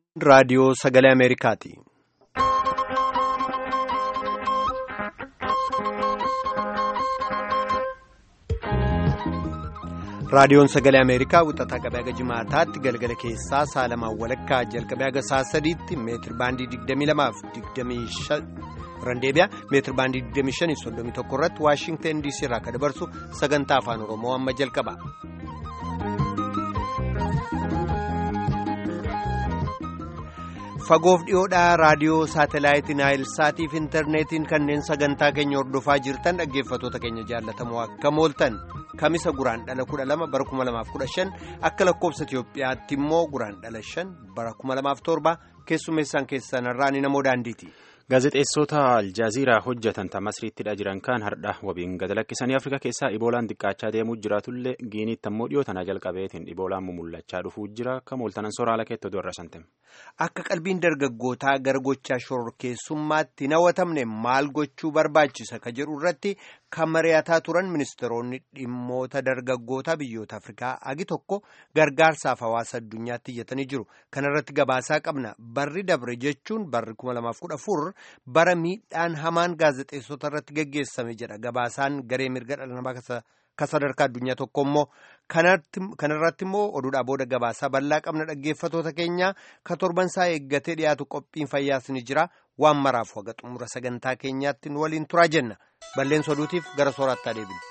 raadiyoo sagalee Ameerikaati. raadiyoon sagalee Ameerikaa wixataa qabee haga jimaataatti galgala keessaa saalamaan walakkaa jalqabee haga sa'a sadiitti meetir baandii 22 fi 25 randeebiyaa meetir baandii 25 31 irratti Waashingtan DC irraa kan dabarsu sagantaa afaan Oromoo amma jalqaba. Fagoof dhiyoodhaa raadiyoo saatelaayitii Naayilsaatii fi intarneetiin kanneen sagantaa keenya hordofaa jirtan dhaggeeffattoota keenya jaallatamoo akka mooltan kamisa guraandhala 12 bara 2015 akka lakkoofsa Itiyoophiyaatti immoo guraandhala 5 bara 2007 keessummeessaan keessan irraan namoo daandiiti. Gaazexeessota Aljaziiraa hojjetan Masriittidha jiran kan hardha wabiin gad lakkisanii Afrikaa keessaa Iboolaan xiqqaachaa deemuu jiraatullee Giiniitti ammoo dhiyootanaa jalqabeetiin Iboolaan mumullachaa dhufuu jira kan mooltanan soraala keettoo durra santem. Akka qalbiin dargaggootaa gara gochaa shororkeessummaatti hin hawwatamne maal gochuu barbaachisa ka jedhu irratti kan mari'ataa turan ministeeronni dhimmoota dargaggootaa biyyoota Afrikaa agi tokko gargaarsaaf hawaasa addunyaatti iyyatanii jiru. Kana irratti gabaasaa qabna. Barri dabre jechuun barri 2014 bara miidhaan hamaan gaazexeessota irratti geggeessame jedha. Gabaasaan garee mirga dhala namaa ka sadarkaa addunyaa tokko immoo kanarratti immoo oduudhaa booda gabaasaa bal'aa qabna dhaggeeffattoota keenya ka torbansaa eeggatee dhiyaatu qophiin fayyaas ni jira. Waan maraaf waga xumura sagantaa keenyaatti nu waliin turaa jenna. Balleessa oduutiif gara soorattaa deebina.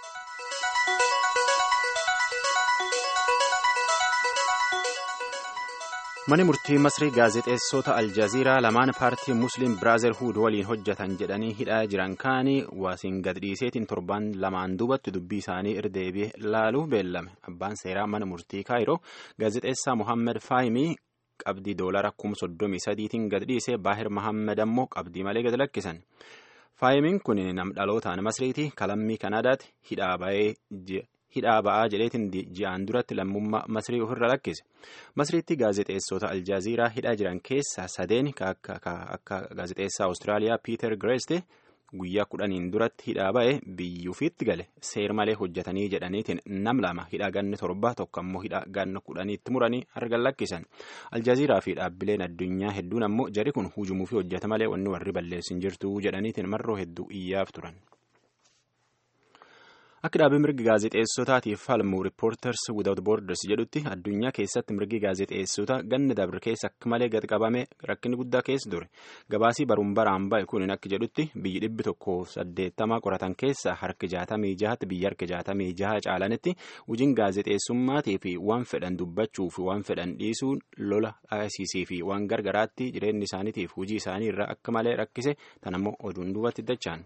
Mani murtii Masrii gaazexeessota Aljaziiraa lamaan paartii Musliim Biraazerhuud waliin hojjetan jedhanii hidhaa jiran kaanii waasiin gad dhiiseetiin torban lamaan duubatti dubbii isaanii irdeebi'ee laaluu beellame. Abbaan seeraa mana murtii Kaayiroo gaazexeessaa Mohammed Faayimii qabdii doolara 33tiin gad dhiisee Baahir Mohammed ammoo qabdii malee gad lakkisan. Faayimiin kun nam dhalootaan Masriiti kalammii Kanaadaatti hidhaa ba'aa jedheetiin ji'aan duratti lammummaa Masrii ofirra lakkise. Masriitti gaazexeessota Aljaziiraa hidhaa jiran keessaa sadeen akka gaazexeessaa Awustiraaliyaa Piiter Gireeste guyyaa 10 duratti hidhaa ba'e biyyuufiitti gale seer malee hojjetanii jedhaniitiin nam lama hidhaa ganna 7 tokko ammoo hidhaa ganna 10tti muranii argan lakkisan. Aljaziiraa fi dhaabbileen addunyaa hedduun ammoo jari kun hujumuufi hojjeta malee wanni warri balleessin jirtu jedhaniitiin marroo hedduu iyyaaf turan. Akka dhaabbii mirgi gaazexeessotaatiif falmu Reporters Without Borders jedhutti addunyaa keessatti mirgi gaazexeessota ganna dabre keessa akka malee gad qabame rakkinni guddaa keessa ture. Gabaasii baruun baraan ba'e kun akka jedhutti biyyi 180 qoratan keessa harki 66 biyya harki 66 caalanitti hojiin gaazexeessummaatii fi waan fedhan dubbachuu fi waan fedhan dhiisuun lola ICC fi waan gargaraatti jireenya isaaniitiif hojii isaanii irraa akka malee rakkise tan ammoo oduun duubatti dachaan.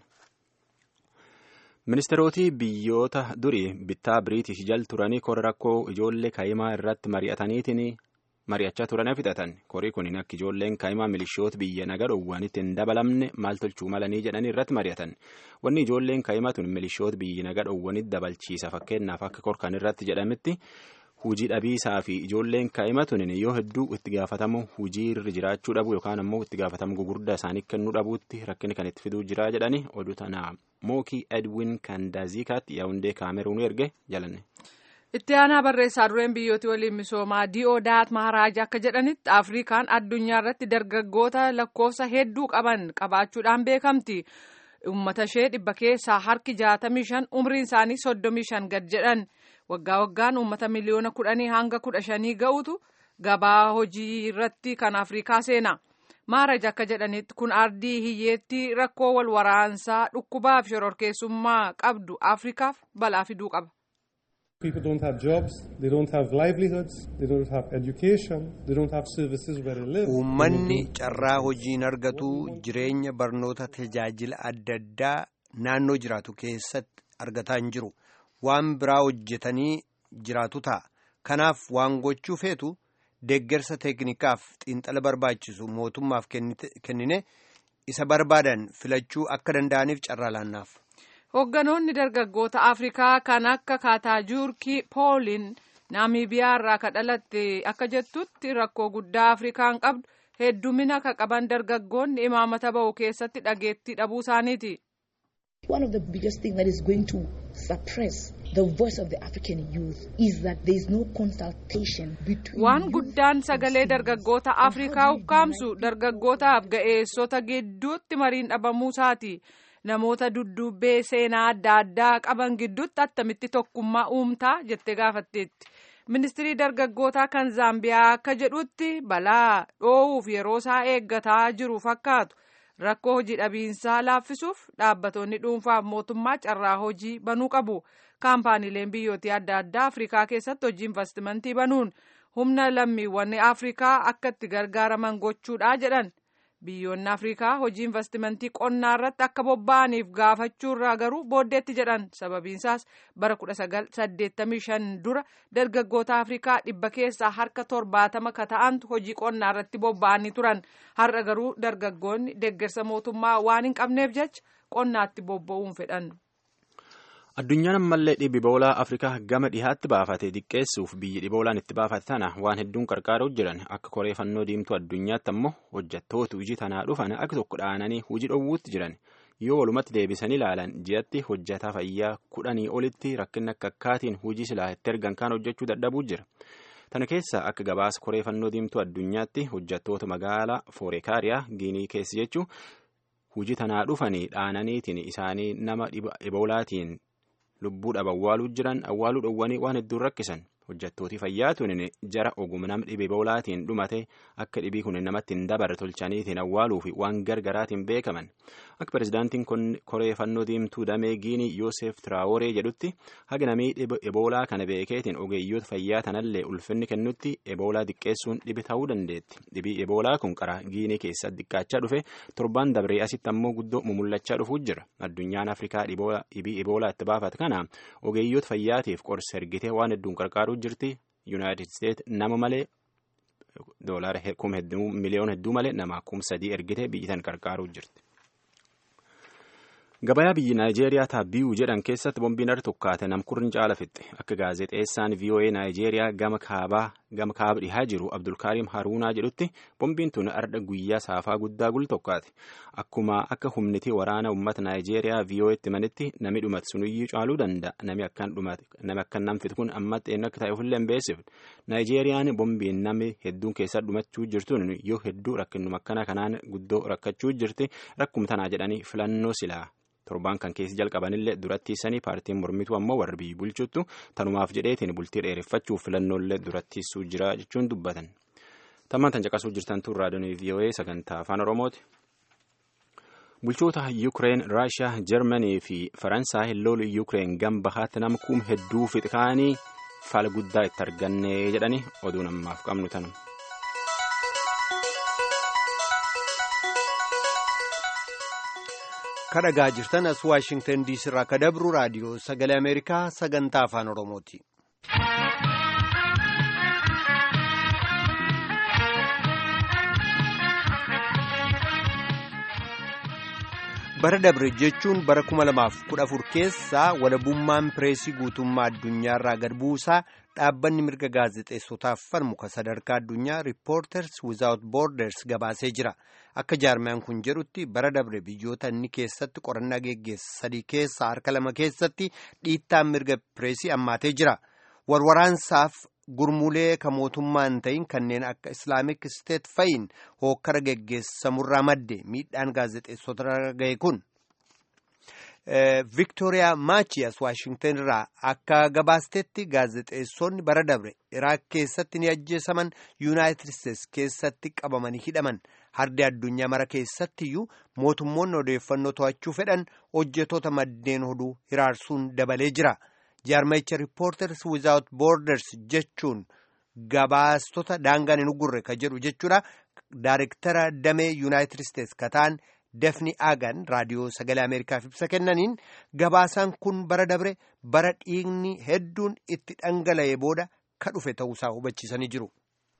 Ministeeroti biyyoota durii bittaa Biriitish jal turanii kora rakkoo ijoollee kaa'imaa irratti mari'achaa turanii fixatan. Korii kun akka ijoolleen kaa'imaa milishoota biyya naga dhoowwanitti hin dabalamne maal tolchuu malanii jedhanii irratti mari'atan. Wanni ijoolleen kaa'imaa tun milishoota biyya naga dhoowwanitti dabalchiisa fakkeenyaaf akka korkan irratti jedhametti hujii dhabiisaa fi ijoolleen kaa'imaa tun yoo hedduu itti gaafatamu hujii irra jiraachuu dhabu yookaan ammoo itti gaafatamu gugurdaa isaanii kennuu dhabuutti rakkinni kan itti fiduu jira jedhanii oduu tanaa Mookii Edwin Kandaziikaatti yaa'undee kaameruun erge jalanne. Itti aanaa barreessaa dureen biyyooti waliin misoomaa Di'oodaat Maharaaj akka jedhanitti Afrikaan addunyaa irratti dargaggoota lakkoofsa hedduu qabaachuudhaan beekamti. Uummata ishee 100 keessaa harki 65 umriin isaanii 35 gad jedhan. Waggaa waggaan uummata miliyoona 10 hanga 15 ga'utu gabaa hojii irratti kan Afrikaa seena. Maharaaj akka jedhanitti kun ardii hiyyeetti rakkoo wal waraansaa dhukkubaaf shororkeessummaa qabdu Afrikaaf balaa fiduu qaba. People don't have jobs, they don't have livelihoods, they don't have education, they don't have services where they live. Uummanni carraa hojiin argatu jireenya barnoota tajaajila adda addaa naannoo jiraatu keessatti argataa hin jiru. Waan biraa hojjetanii jiraatu ta'a. Kanaaf waan gochuu feetu deeggarsa teeknikaaf xiinxala barbaachisu mootummaaf kennine isa barbaadan filachuu akka danda'aniif carraa laannaaf. Hoogganoonni dargaggoota Afrikaa kan akka Kaataajuurkii Pooliin Naamiibiyaa irraa ka dhalatte akka jettutti rakkoo guddaa Afrikaan qabdu heddumina ka qaban dargaggoonni imaamata ba'u keessatti dhageettii dhabuu isaaniiti. One of the biggest things that is going to suppress the voice of the African youth is that there is no consultation between waan guddaan sagalee dargaggoota Afrikaa ukkaamsu dargaggootaaf ga'eessota gidduutti mariin dhabamuusaati. Namoota duddubbee seenaa adda addaa qaban gidduutti attamitti tokkummaa uumtaa jettee gaafatteetti. Ministirii dargaggootaa kan Zaambiyaa akka jedhutti balaa dhoowuuf yeroo isaa eeggataa jiru fakkaatu. Rakkoo hojii dhabiinsaa laaffisuuf dhaabbattoonni dhuunfaaf mootummaa carraa hojii banuu qabu. Kaampaaniileen biyyoota adda addaa Afrikaa keessatti hojii investimentii banuun humna lammiiwwan Afrikaa akka itti gargaaraman gochuudha jedhan. Biyyoonni Afrikaa hojii investimentii qonnaa irratti akka bobba'aniif gaafachuurraa garuu booddeetti jedhan. Sababiinsaas bara 1985 dura dargaggoota Afrikaa 100 keessaa harka 70 ka ta'antu hojii qonnaa irratti bobba'anii turan. Har'a garuu dargaggoonni deeggarsa mootummaa waan hin qabneef jecha qonnaatti bobba'uun fedhan. Addunyaan ammallee dhibee Eboolaa Afrikaa gama dhihaatti baafate xiqqeessuuf biyyi Eboolaan itti baafate tana waan hedduun qarqaaruu jiran akka koree fannoo diimtuu addunyaatti ammoo hojjettoota hojii tanaa dhufan akka tokko dhaananii hojii dhowwuutti jiran yoo walumatti deebisanii ilaalan ji'atti hojjetaa fayyaa 10 olitti rakkina akka akkaatiin hojii silaa itti ergan kaan hojjechuu dadhabuu jira. Tana keessa akka gabaasa koree fannoo diimtuu addunyaatti hojjettoota magaalaa Foorekaariyaa Giinii keessa jechuun hojii tanaa dhufanii dhaananiitiin isaanii nama Eboolaatiin lubbuu dhaban awwaaluu dhowwanii waan hedduun rakkisan hojjettooti fayyaa tunin jara oguma nama dhibee Eboolaatiin dhumate akka dhibii kun namatti hin dabarre tolchaniitiin awwaaluu fi waan gargaraatiin beekaman akka pirezidaantiin koree fannoo diimtuu damee Giinii Yoosef Traoree jedhutti haga namii dhibee Eboolaa kana beekeetiin ogeeyyoota fayyaa tanallee ulfinni kennutti Eboolaa xiqqeessuun dhibi ta'uu dandeetti. Dhibii Eboolaa kun qara Giinii keessa xiqqaachaa dhufe torban dabree asitti ammoo guddoo mumullachaa dhufuu jira. Addunyaan Afrikaa dhibii Eboolaa itti baafate kana ogeeyyoota fayyaatiif qorsa ergitee waan hedduun qarqaaruu jirti. United States nama malee doolaara miliyoona hedduu malee nama 3,000 ergitee biyyi tan qarqaaruu jirti. Gabayaa biyyi Naayijeeriyaa Taabbiyuu jedhan keessatti bombiin arra tokkaate namkurni caala fixxe akka gaazexeessaan VOA Naayijeeriyaa gama kaaba dhihaa jiru Abdulkaarim Haruunaa jedhutti bombiin tun arda guyyaa saafaa guddaa gul tokkaate akkuma akka humniti waraana uummata Naayijeeriyaa VOA'tti manitti nami dhumate sunuyyuu caaluu danda'a nami akkan nam fitu kun ammatti eenyu akka ta'e ofillee hin beeksifne. Naayijeeriyaan bombiin nami hedduun keessa dhumachuu jirtuun yoo hedduu rakkinuma akkana kanaan guddoo rakkachuu jirti rakkum tanaa jedhanii filannoo silaa. Torbaan kan keessi jalqabanillee durattiisanii paartiin mormituu ammoo warri biyyi bulchuttu tanumaaf jedheetiin bultii dheereffachuuf filannoolee durattiisuu jira jechuun dubbatan. Tammaan tan caqasuu jirtantu raadiyoon VOA sagantaa afaan Oromooti. Bulchoota Yuukireen, Raashiyaa, Jarmanii fi Faransaay lolli Yuukireen gambahaatti nama kuma hedduu fixkaanii fala guddaa itti arganne jedhanii oduu namaaf qabnu tanu. kadhagaa jirtan as Waashingtan DC irraa ka dabru raadiyoo sagalee Ameerikaa sagantaa afaan Oromooti. bara dabre jechuun bara 2014 keessa walabummaan pireesii guutummaa addunyaarraa gad buusaa dhaabbanni mirga gaazexeessotaaf falmu ka sadarkaa addunyaa Reporters Without Borders gabaasee jira. Akka jaarmiyaan kun jedhutti bara dabre biyyoota inni keessatti qorannaa geggeessa 3 keessaa harka 2 keessatti dhiittaan mirga pireesii ammaatee jira. Warwaraansaaf gurmuulee ka mootummaan ta'in kanneen akka Islamic State fa'iin hookkara geggeessamurraa madde miidhaan gaazexeessotarra ga'e kun. Victoria Machias Washington irraa akka gabaastetti gaazexeessonni bara dabre Iraaq keessatti ni ajjeesaman, United States keessatti qabamanii hidhaman, hardee addunyaa mara keessatti iyyuu mootummoonni odeeffannoo to'achuu fedhan hojjetoota maddeen oduu hiraarsuun dabalee jira. Jaarmayicha Reporters Without Borders jechuun gabaastota daangaan hin ugurre ka jedhu jechuudha. Daayirektara damee United States kataan Daphne Agan raadiyoo sagalee Ameerikaaf ibsa kennaniin gabaasaan kun bara dabre bara dhiigni hedduun itti dhangala'ee booda ka dhufe ta'uusaa hubachiisanii jiru.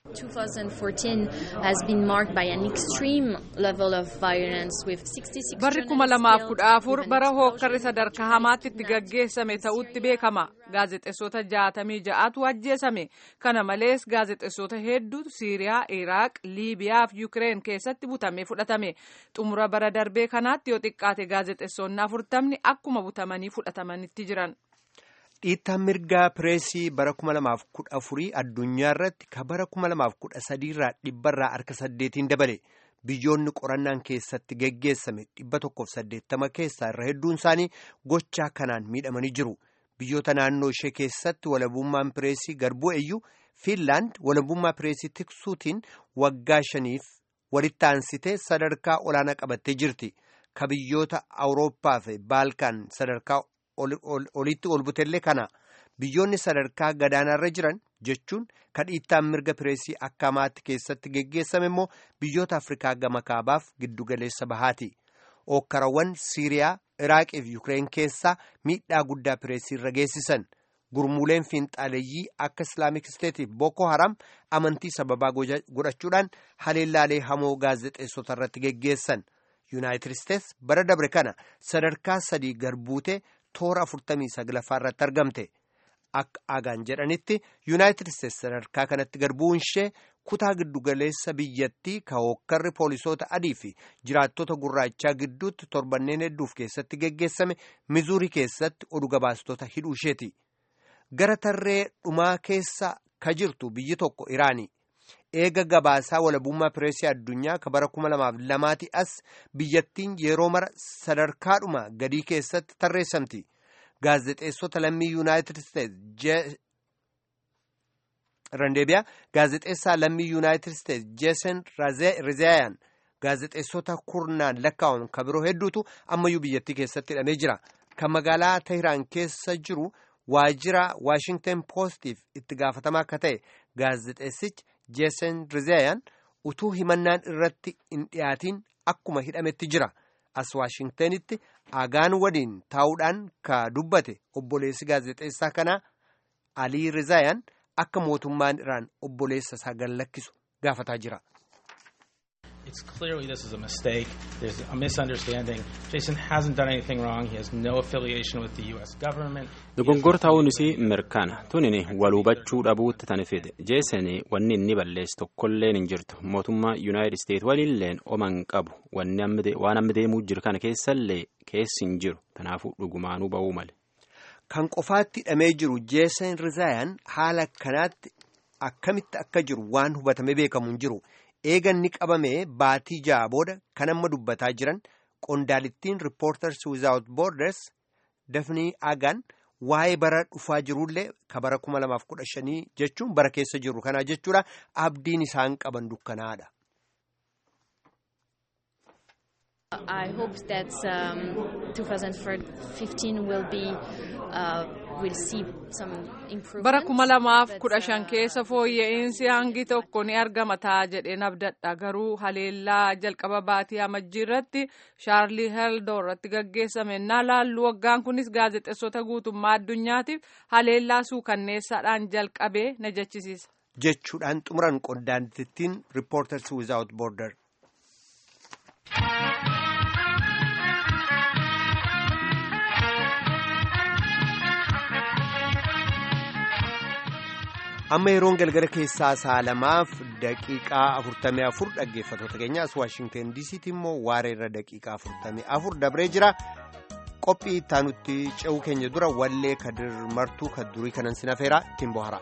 2014 has been marked by an extreme level of violence with 66 Barri 2014 bara hookkarri sadarkaa hamaatti itti gaggeessame ta'utti beekama. Gaazexeessota 66tu ajjeesame. Kana malees gaazexeessota hedduu Siiriyaa, Iraaq, Liibiyaa fi Yukireen keessatti butamee fudhatame. Xumura bara darbee kanaatti yoo xiqqaate gaazexeessonni 40 akkuma butamanii fudhatamanitti jiran. Dhiittaan mirgaa pireesii bara 2014 addunyaa irratti ka bara 2013 irraa dhibbarraa harka 8 dabale. Biyyoonni qorannaan keessatti geggeessame 180 keessaa irra hedduun isaanii gochaa kanaan miidhamanii jiru. Biyyoota naannoo ishee keessatti walabummaan pireesii garbuu eeyyuu Fiinlaand walabummaa pireesii tiksuutiin waggaa 5 walitti aansitee sadarkaa olaanaa qabattee jirti. Ka biyyoota Awurooppaa fi Baalkaan sadarkaa olitti ol butellee kana biyyoonni sadarkaa gadaanaarra jiran jechuun ka dhiittaan mirga pireesii akka hamaatti keessatti geggeessame immoo biyyoota Afrikaa gama kaabaaf giddugaleessa bahaati. Ookkarawwan Siiriyaa, Iraaqii fi Yukireen keessaa miidhaa guddaa pireesii irra geessisan. Gurmuuleen fiinxaaleeyyii akka Islaamik Isteetiif Boko Haram amantii sababaa godhachuudhaan haleellaalee hamoo gaazexeessota irratti geggeessan. Yuunaayitid Isteets bara dabre kana sadarkaa 3 garbuutee toora 49 irratti argamte. Akka agaan jedhanitti Yuunaayitid Isteets sadarkaa kanatti garbuun ishee kutaa giddugaleessa biyyattii ka hookkarri poolisoota adii fi jiraattota gurraachaa gidduutti torbanneen hedduuf keessatti geggeessame Mizuurii keessatti oduu gabaastota hidhuu isheeti. Gara tarree dhumaa keessa ka jirtu biyyi tokko Iraanii. Eega gabaasaa walabummaa pireesii addunyaa ka bara 2002 as biyyattiin yeroo mara sadarkaadhuma gadii keessatti tarreessamti. Gaazexeessota lammii Yuunaayitid Isteets gaazexeessaa lammii Yuunaayitid Isteets Jeesen Rizaayan gaazexeessota kurnaan lakkaa'aman ka biroo hedduutu ammayyuu biyyattii keessatti hidhamee jira. Kan magaalaa Tahiraan keessa jiru waajjira Waashingten Poostiif itti gaafatamaa akka ta'e gaazexeessichi Jeesen Rizaayan utuu himannaan irratti hin dhiyaatiin akkuma hidhametti jira. As Waashingtenitti agaan waliin taa'uudhaan ka dubbate obboleessi gaazexeessaa kanaa Alii Rizaayan akka mootummaan Iraan obboleessa isaa gallakkisu gaafataa jira. It's clearly this is a mistake. There's a misunderstanding. Jason hasn't done anything wrong. He has no affiliation with the U.S. government. Dogoggora ta'uun isii mirkana. Tunini wal hubachuu dhabuutti tani fide. Jason wanni inni balleessu tokkolleen hin jirtu. Mootummaa United States waliilleen oman qabu. Waan amma deemuu jiru kana keessallee keessi hin jiru. Kanaafuu dhugumaanuu ba'uu male. Kan qofaatti hidhamee jiru Jeesen Rizaayan haala kanaatti akkamitti akka jiru waan hubatamee beekamu hin jiru. Eeganni qabamee baatii 6 booda kan amma dubbataa jiran qondaalittiin Reporters Without Borders Daphne Agan waa'ee bara dhufaa jirullee ka bara 2015 jechuun bara keessa jiru kanaa jechuudha abdiin isaan qaban dukkanaadha. I hope that 2015 will see some improvement. Bara 2015 keessa fooyya'insi hangi tokko ni argama ta'a jedheen abdadha. Garuu haleellaa jalqaba baatii amajjii irratti Shaarlii Heldoo irratti gaggeessame na laallu waggaan kunis gaazexeessota guutummaa addunyaatiif haleellaa suukanneessaadhaan jalqabee na jechisiisa. Jechuudhaan xumuran qondaalittiin Reporters Without Borders. Amma yeroon galgala keessaa 2:44 dhaggeeffatoota keenya as Waashingten DC'tti immoo waareerra daqiiqaa 44 dabree jira. Qophii ittaanutti ce'uu keenya dura wallee Kadir Martuu Kaddurii kanan sinafeera ittiin bohara.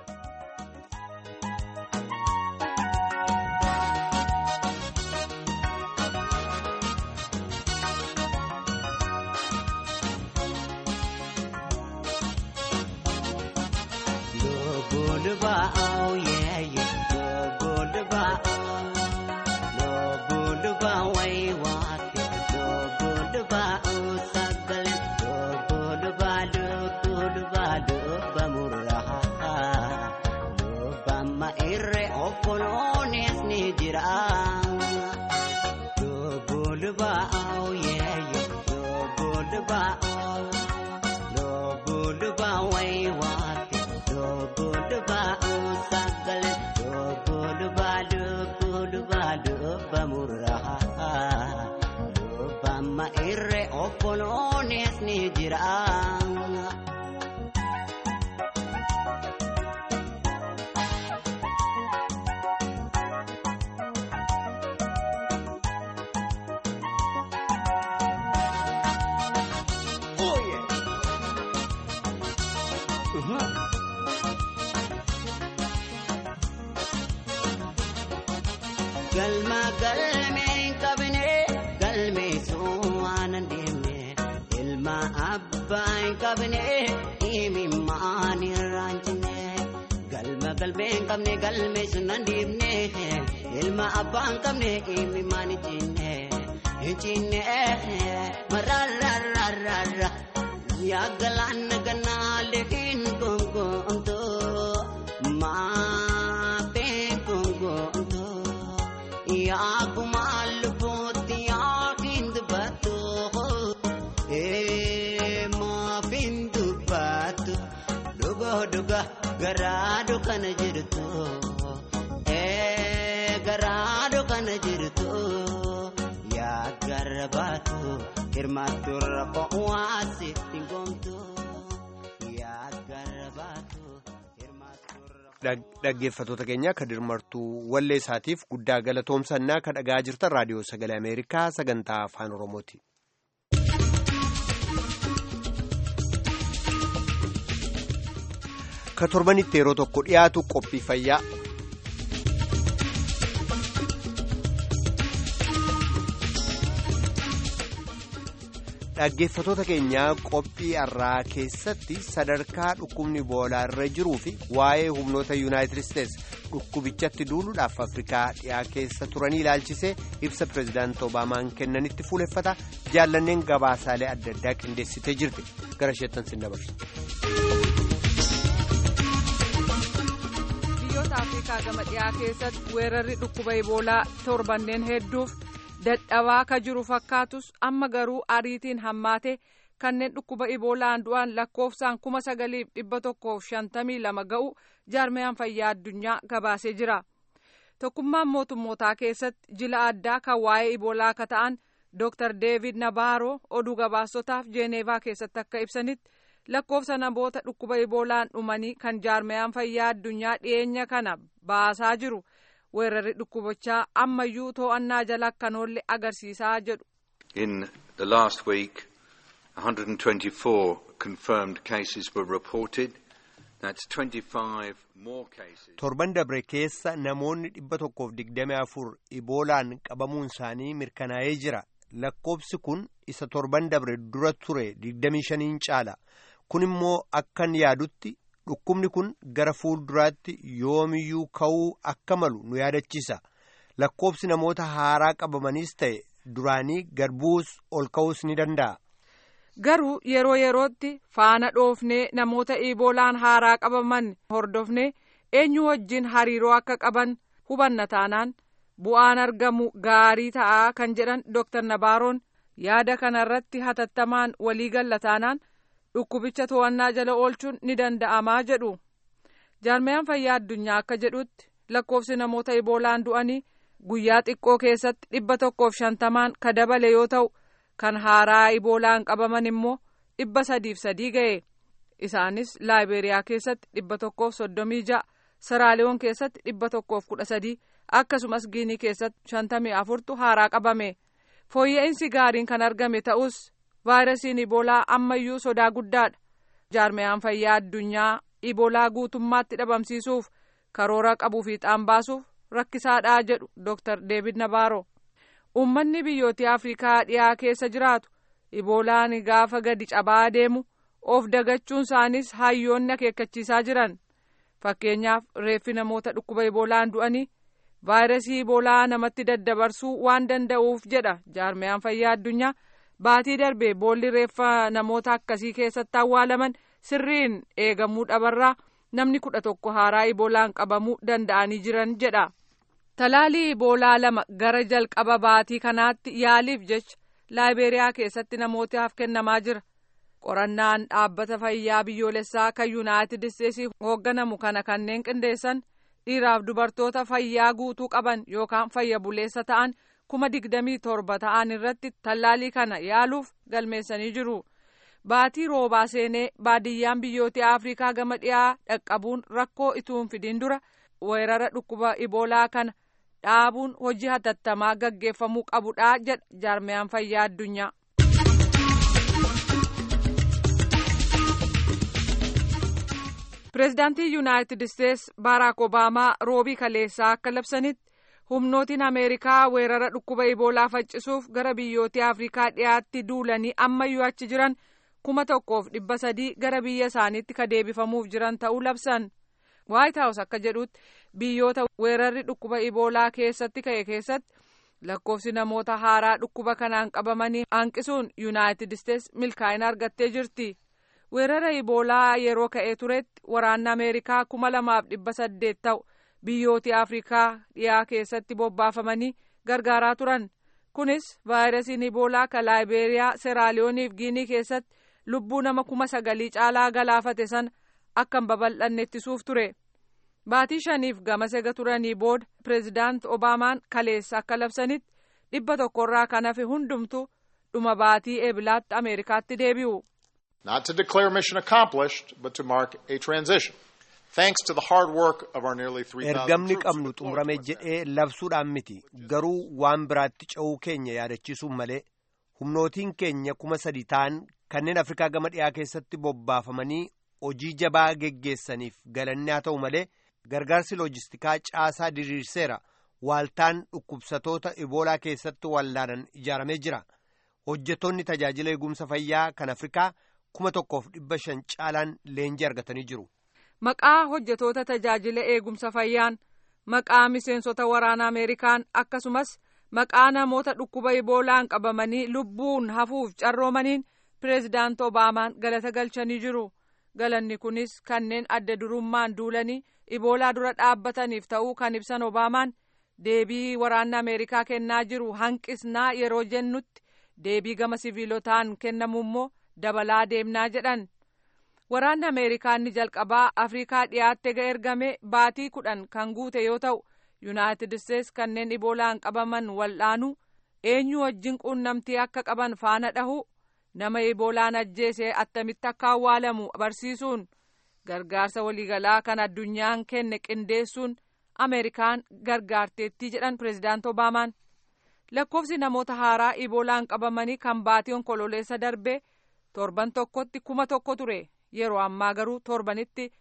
Go obboloonnis ni jira. Galma galmeen qabne galmeessuu waan deemne ilma abbaa hin qabne imimmaan irraan cinne galma galmeen qabne galmeessuu nan deemne ilma abbaa hin qabne imimmaan hin cinne mararararara yaa galaan gannaa leekin gongoomto maafeen gongoomto. yaa kumaal booti yaa kindubatu maafin dubbatu dhuga garaadhu kana jirtu garaadhu kana jirtu yaa garbaatu hirmaatu rakkoo waasitti gomtu yaa garbaatu. Dhaggeeffattoota keenya kan dirmartuu wallee isaatiif guddaa galatoomsannaa kan dhagaa jirtan raadiyoo sagalee Ameerikaa sagantaa afaan Oromooti. Ka torbanitti yeroo tokko dhiyaatu qophii fayyaa. Dhaggeeffattoota keenyaa qophii har'aa keessatti sadarkaa dhukkubni Iboolaa irra jiruu fi waa'ee humnoota Yuunaayitid Isteets dhukkubichatti duuluudhaaf Afrikaa dhiyaa keessa turanii ilaalchisee ibsa pireezidaantii Obaamaan kennanitti fuuleffata. Jaallanneen gabaasaalee adda addaa qindeessitee jirti. Gara isheettan sin dabarsa. Biyyoota Afrikaa gama dhiyaa keessatti weerarri dhukkuba Iboolaa torbanneen hedduuf dadhabaa ka jiru fakkaatus amma garuu ariitiin hammaate kanneen dhukkuba Iboolaan du'an lakkoofsaan 9,152 ga'u jaarmayaan fayyaa addunyaa gabaasee jira. Tokkummaan mootummootaa keessatti jila addaa kan waa'ee Iboolaa akka ta'an Dr. David Nabarro oduu gabaasotaaf Jeeneevaa keessatti akka ibsanitti lakkoofsa namoota dhukkuba Iboolaan dhumanii kan jaarmayaan fayyaa addunyaa dhiyeenya kana baasaa jiru. Weerarri dhukkubichaa ammayyuu to'annaa jala akka oolle agarsiisaa jedhu. In the last week, 124 confirmed cases were reported. That's 25 more cases. Torban dabre keessa namoonni 124 Iboolaan qabamuun isaanii mirkanaa'ee jira. Lakkoofsi kun isa torban dabre dura ture 25 caala. Kun immoo akkan yaadutti dhukkubni kun gara fuulduraatti yoomiyyuu ka'uu akka malu nu yaadachiisa. Lakkoofsi namoota haaraa qabamaniis ta'e duraanii garbuus ol ka'uus ni danda'a. Garuu yeroo yerootti faana dhoofnee namoota Iboolaan haaraa qabaman hordofnee eenyu wajjin hariiroo akka qaban hubanna taanaan bu'aan argamu gaarii ta'aa kan jedhan Dr. Nabaroon yaada kanarratti hatattamaan walii galla taanaan dhukkubicha to'annaa jala oolchuun ni danda'amaa jedhu. Jaarmayaan fayyaa addunyaa akka jedhutti lakkoofsi namoota Iboolaan du'anii guyyaa xiqqoo keessatti 150 ka dabale yoo ta'u kan haaraa Iboolaan qabaman immoo 303 ga'e. Isaanis Laayiberiyaa keessatti 136, Seraaliyoon keessatti 113 akkasumas Giinii keessatti 54tu haaraa qabame. Fooyya'insi gaariin kan argame ta'us vaayirasiin Iboolaa ammayyuu sodaa guddaadha. Jaarmayaan fayyaa addunyaa Iboolaa guutummaatti dhabamsiisuuf karoora qabuu fi fiixaan baasuuf rakkisaadhaa jedhu Dr. David Nabarro. Uummanni biyyoota Afrikaa dhiyaa keessa jiraatu Iboolaan gaafa gadi cabaa deemu of dagachuun isaanis hayyoonni akeekkachiisaa jiran. Fakkeenyaaf reeffi namoota dhukkuba Iboolaan du'anii vaayirasii Iboolaa namatti daddabarsuu waan danda'uuf jedha jaarmayaan fayyaa addunyaa. Baatii darbee boolli reeffa namoota akkasii keessatti awwaalaman sirriin eegamuu dhabarraa namni 11 haaraa Iboolaan qabamuu danda'anii jiran jedha. Talaalii Iboolaa 2 gara jalqaba baatii kanaatti yaaliif jecha Laayiberiyaa keessatti namootaaf kennamaa jira. Qorannaan dhaabbata fayyaa biyyoolessaa kan Yuunaayitid Isteetsii hoogganamu kana kanneen qindeessan dhiiraaf dubartoota fayyaa guutuu qaban yookaan fayya buleessa ta'an 27,000 ta'an irratti tallaalii kana yaaluuf galmeessanii jiru. Baatii roobaa seenee baadiyyaan biyyoota Afrikaa gama dhiyaa dhaqqabuun rakkoo ituun fidin dura weerara dhukkuba Iboolaa kana dhaabuun hojii hatattamaa gaggeeffamuu qabudha jedha jaarmiyaan fayyaa addunyaa. Pireezidaantii Yuunaayitid Isteets Baaraak Obaamaa roobii kaleessaa akka labsanitti humnootiin Ameerikaa weerara dhukkuba Iboolaa faccisuuf gara biyyoota Afrikaa dhiyaatti duulanii ammayyuu achi jiran 1,300 gara biyya isaaniitti ka deebifamuuf jiran ta'uu labsan. White House akka jedhutti biyyoota weerarri dhukkuba Iboolaa keessatti ka'e keessatti lakkoofsi namoota haaraa dhukkuba kanaan qabamanii hanqisuun Yuunaayitid Isteets milkaa'ina argattee jirti. Weerara Iboolaa yeroo ka'ee turetti waraanni Ameerikaa 2,800 ta'u biyyooti Afrikaa dhiyaa keessatti bobbaafamanii gargaaraa turan. Kunis vaayirasiin Iboolaa ka Laayibeeriyaa, Seeraaliyooniif Giinii keessatti lubbuu nama 9,000 caalaa galaafate sana akka hin babal'anne ittisuuf ture. Baatii 5 gama sega turanii booda Pireezidaant Obaamaan kaleessa akka labsanitti 100 kan hafe hundumtu dhuma baatii eebilaatti Ameerikaatti deebi'u. Not to declare mission accomplished, but to mark a transition. Thanks to the hard work of our nearly 3,000 ergamni qabnu xumurame jedhee labsuudhaan miti garuu waan biraatti ce'uu keenya yaadachiisuun malee humnootiin keenya 3,000 ta'an kanneen Afrikaa gama dhiyaa keessatti bobbaafamanii hojii jabaa geggeessaniif galanni haa ta'u malee gargaarsi loojistikaa caasaa diriirseera. Waaltaan dhukkubsatoota Iboolaa keessatti wallaanan ijaaramee jira. Hojjettoonni tajaajila eegumsa fayyaa kan Afrikaa 1,500 caalaan leenjii argatanii jiru. Maqaa hojjettoota tajaajila eegumsa fayyaan, maqaa miseensota waraana Ameerikaan akkasumas maqaa namoota dhukkuba Iboolaan qabamanii lubbuun hafuuf carroomaniin Pireezidaant Obaamaan galata galchanii jiru. Galanni kunis kanneen adda durummaan duulanii Iboolaa dura dhaabbataniif ta'uu kan ibsan Obaamaan deebii waraanni Ameerikaa kennaa jiru hanqisnaa yeroo jennutti deebii gama siviilotaan kennamu immoo dabalaa deemnaa jedhan. Waraanni Ameerikaa inni jalqabaa Afrikaa dhiyaatti ergame baatii 10 kan guute yoo ta'u Yuunaayitid Isteets kanneen Iboolaan qabaman wal'aanuu eenyu wajjin quunnamtii akka qaban faana dhahuu nama Iboolaan ajjeese attamitti akka awwaalamu barsiisuun gargaarsa waliigalaa kan addunyaan kenne qindeessuun Ameerikaan gargaarteetti jedhan Pireezidaant Obaamaan. Lakkoofsi namoota haaraa Iboolaan qabamanii kan baatii onkololeessa darbe torban tokkotti 1,000 ture. Yeroo ammaa garuu torbanitti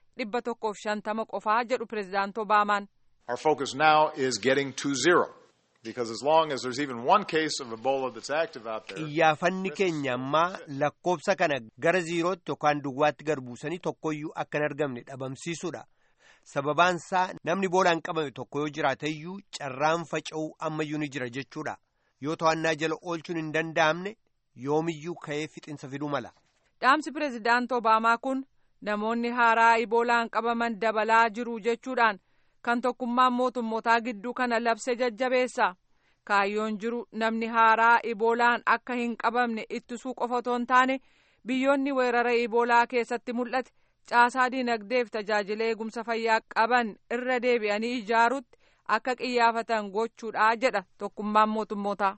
150 qofaa jedhu Pireezidaant Obaamaan. Our focus now is getting to zero because as long as there's even one case of Ebola that's active out there. Xiyyaaffanni keenya ammaa lakkoofsa kana gara ziirootti yookaan duwwaatti garbuusanii tokkoyyuu akka hin argamne dhabamsiisuudha. Sababaansaa namni Iboolaan qabame tokko yoo jiraateyyuu carraan faca'uu ammayyuu ni jira jechuudha. Yoo to'annaa jala oolchuun hin danda'amne yoomiyyuu ka'ee fixinsa fiduu mala. Dhaamsi Pireezidaant Obaamaa kun namoonni haaraa Iboolaan qabaman dabalaa jiru jechuudhaan kan tokkummaan mootummootaa gidduu kana labse jajjabeessa. Kaayyoon jiru namni haaraa Iboolaan akka hin qabamne ittisuu qofa otoo hin taane biyyoonni weerara Iboolaa keessatti mul'ate caasaa dinagdeef tajaajila eegumsa fayyaa qaban irra deebi'anii ijaaruutti akka qiyyaafatan gochuudha jedha tokkummaan mootummootaa.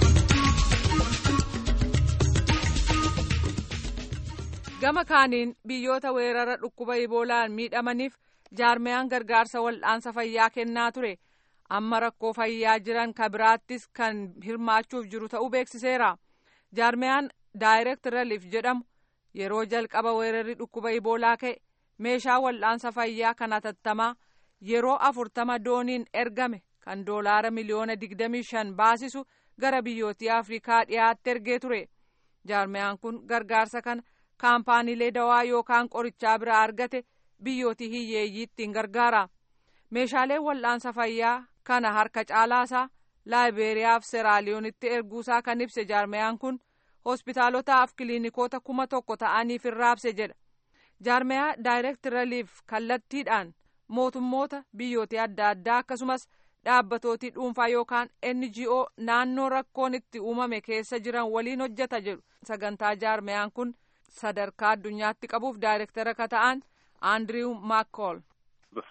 Gama kaaniin biyyoota weerara dhukkuba Iboolaan miidhamaniif jaarmiyaan gargaarsa wal'aansa fayyaa kennaa ture. Amma rakkoo fayyaa jiran ka biraattis kan hirmaachuuf jiru ta'uu beeksiseera. Jaarmiyaan Direct Relief jedhamu yeroo jalqaba weerarri dhukkuba Iboolaa ka'e meeshaa wal'aansa fayyaa kan hatattamaa yeroo 40 dooniin ergame kan doolaara miliyoona 25 baasisu gara biyyoota Afrikaa dhiyaatti ergee ture. Jaarmiyaan kun gargaarsa kana kaampaaniilee dawaa yookaan qorichaa biraa argate biyyooti hiyyeeyyii ittiin gargaara. Meeshaaleen wal'aansa fayyaa kana harka caalaasaa Laayibeeriyaaf Seeraaliyoonitti erguusaa kan ibse jaarmiyaan kun hospitaalotaaf kiliinikoota 1,000 ta'aniif raabse jedha. Jaarmiyaa Direct Relief kallattiidhaan mootummoota biyyoota adda addaa akkasumas dhaabbatooti dhuunfaa yookaan NGO naannoo rakkoon itti uumame keessa jiran waliin hojjeta jedhu. Sagantaa jaarmiyaan kun sadarkaa addunyaatti qabuuf daayirektara ka ta'an Andrew McCall. The first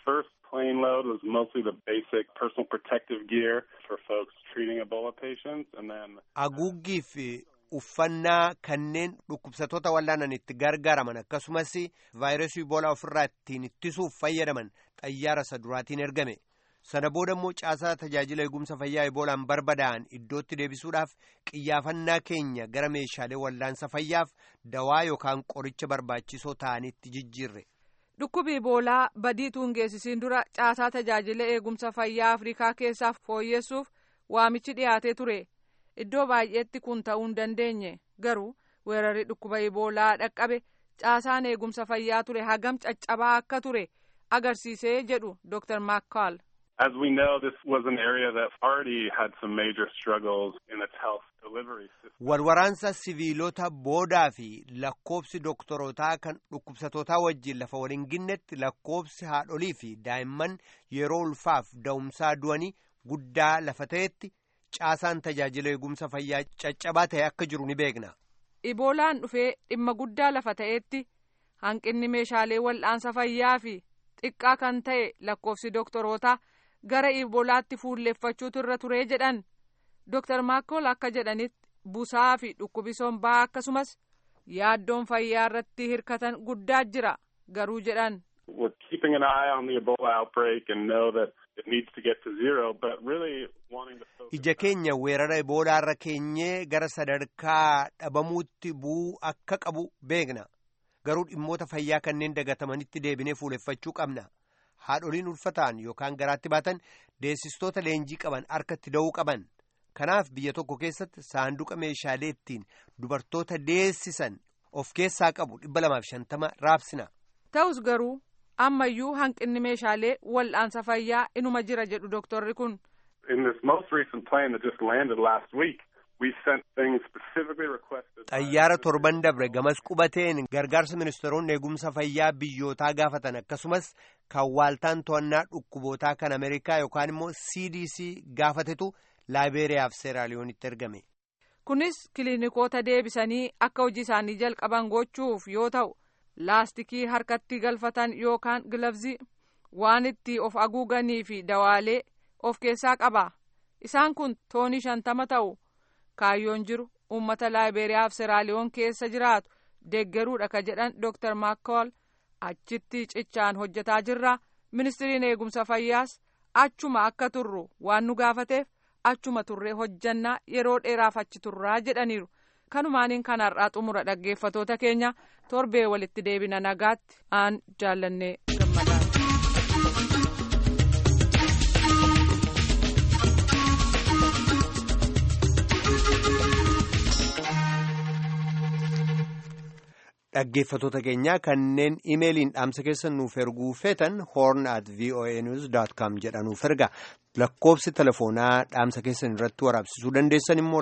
plane load was mostly the basic personal protective gear for folks treating Ebola patients, and then haguuggii fi uffannaa kanneen dhukkubsattoota wallaanan itti gargaaraman akkasumas vaayirasii Ebola ofirraa ittiin ittisuuf fayyadaman xayyaara isa duraatiin ergame. Sana booda immoo caasaa tajaajila eegumsa fayyaa Ebolaan barbadaa'an iddootti deebisuudhaaf qiyyaafannaa keenya gara meeshaalee wallaansa fayyaaf dawaa yookaan qoricha barbaachisoo ta'anitti jijjiirre. Dhukkubi Ebolaa badiituu hin geessisiin dura caasaa tajaajila eegumsa fayyaa Afrikaa keessaa fooyyessuuf waamichi dhiyaatee ture. Iddoo baay'eetti kun ta'uu hin dandeenye. Garuu weerarri dhukkuba Ebolaa dhaqqabe caasaan eegumsa fayyaa ture hagam caccabaa akka ture agarsiisee jedhu Dr. McCall. As we know, this was an area that already had some major struggles in its health delivery system. Walwaraansa siviilota boodaa fi lakkoobsi doktorotaa kan dhukkubsatootaa wajjin lafa waliin ginnetti lakkoobsi haadholii fi daa'imman yeroo ulfaaf da'umsaa du'anii guddaa lafa ta'etti caasaan tajaajila eegumsa fayyaa caccabaa ta'e akka jiru ni beekna. Ebolaan dhufee dhimma guddaa lafa ta'etti hanqinni meeshaalee wal'aansa fayyaa fi xiqqaa kan ta'e lakkoofsi doktorootaa gara Ebolaatti fuulleeffachuutu irra turee jedhan. Dr. McCall akka jedhanitti busaa fi dhukkubi sombaa akkasumas yaaddoon fayyaa irratti hirkatan guddaa jira garuu jedhan. We're keeping an eye on the Ebola outbreak and know that it needs to get to zero, but really wanting to focus. Ija keenya weerara Ebolaa irra keenyee gara sadarkaa dhabamuutti bu'uu akka qabu beekna. Garuu dhimmoota fayyaa kanneen dagatamanitti deebinee fuuleffachuu qabna. Haadholiin ulfataan yookaan garaatti baatan deessistoota leenjii qaban harkatti da'uu qaban. Kanaaf biyya tokko keessatti saanduqa meeshaalee ittiin dubartoota deessisan of keessaa qabu 250 raabsina. Ta'us garuu ammayyuu hanqinni meeshaalee wal'aansa fayyaa inuma jira jedhu doktorri kun. In this most recent plane that just landed last week, we sent things specifically requested. Xayyaara torban dabre gamas qubateen gargaarsa ministeeronni eegumsa fayyaa biyyootaa gaafatan akkasumas kan waaltaan to'annaa dhukkubootaa kan Ameerikaa yookaan immoo CDC gaafatetu Laayibeeriyaa fi Seeraaliyoonitti ergame. Kunis kiliinikoota deebisanii akka hojii isaanii jalqaban gochuuf yoo ta'u laastikii harkatti galfatan yookaan gilavzii waan itti of haguuganii fi dawaalee of keessaa qaba. Isaan kun toonii 50 ta'u. Kaayyoon jiru uummata Laayibeeriyaa fi Seeraaliyoon keessa jiraatu deeggaruudha ka jedhan Dr. McCall achitti cichaan hojjetaa jirra. Ministiriin eegumsa fayyaas achuma akka turru waan nu gaafateef achuma turree hojjannaa yeroo dheeraaf achi turraa jedhaniiru. Kanumaaniin kan har'aa xumura dhaggeeffatoota keenya torbee walitti deebina nagaatti aan jaallannee gammadaa. Dhaggeeffatoota keenya kanneen imeeliin dhaamsa keessan nuuf erguu feetan horn@voanews.com jedhanuuf erga. Lakkoobsi telefoonaa dhaamsa keessan irratti waraabsisuu dandeessan immoo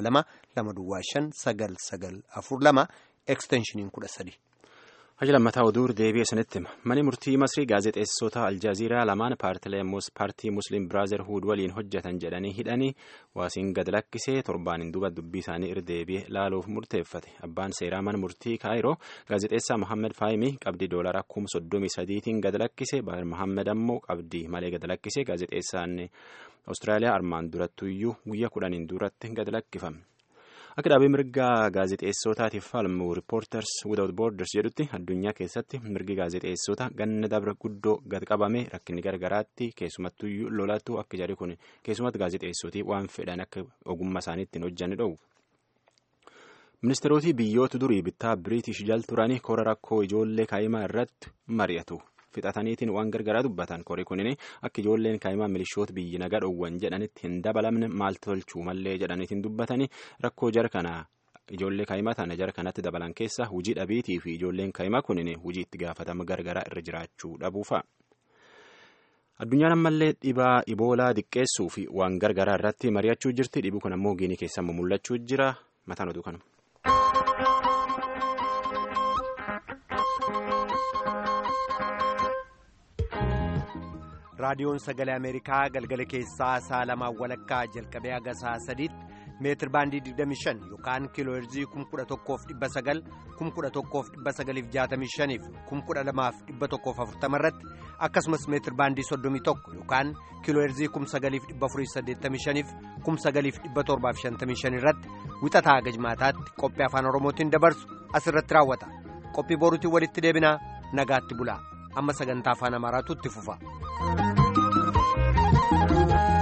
222-225-9942 extensioniin 13. Hajji lammataa oduu deebi'ee sanitti manni murtii Masrii gaazexeessitoota Aljaziiraa lamaan paartii Musliim Biraazerhuud waliin hojjetan jedhanii hidhanii waasiin gad lakkisee torbaanin duuba dubbii isaanii irra deebi'ee laaluuf murteeffate. Abbaan seeraa mana murtii Kaayiroo gaazexeessaa Mohammed Faayimii qabdii $33,000 gad lakkise. Baayir Mohammed ammoo qabdii malee gad lakkise. Gaazexeessaan Awustiraaliyaa armaan durattuyyuu guyyaa 10 duratti gad lakkifame. Akka dhaabbii mirga gaazexeessootaatiif falmu Reporters Without Borders jedhutti addunyaa keessatti mirgi gaazexeessota ganna dabre guddoo gad qabame rakkinni gargaraatti keessumattuu lolatu akka jedhu kun keessumatti gaazexeessotii waan fedhan akka ogummaa isaaniitti hojjanne dhowwu. Ministeeroti biyyoota durii bittaa British jal turanii kora rakkoo ijoollee kaa'imaa irratti mari'atu. Fixataniitiin waan gargaraa dubbatan korii kunin akka ijoolleen kaa'imaa milishoota biyyi nagaa dhowwan jedhanitti hin dabalamne maal tolchuu mallee jedhaniitiin dubbatanii rakkoo jara kana ijoollee kaa'imaa tana jara kanatti dabalan keessa hujii dhabiitii fi ijoolleen kaa'imaa kunin hujii itti gaafatama gargaraa irra jiraachuu dhabuufa. Addunyaan ammallee dhibaa Iboolaa diqqeessuu fi waan gargaraa irratti mari'achuu jirti. Dhibuu kun ammoo Giinii keessa mul'achuu jira. Mataan oduu kana. raadiyoon sagalee Ameerikaa galgala keessaa saa 2 walakkaa jalqabee haga saa 3 meetir baandii 25 yookaan kiiloo heerzii 11,900 11,965 12,140 irratti akkasumas meetir baandii 31 yookaan kiiloo heerzii 9,485 9,755 irratti wixataa hanga jimaataatti qophii afaan oromootiin dabarsu asirratti raawwata. Qophii boruutiin walitti deebinaa nagaatti bulaa amma sagantaa afaan amaaraatu itti fufa.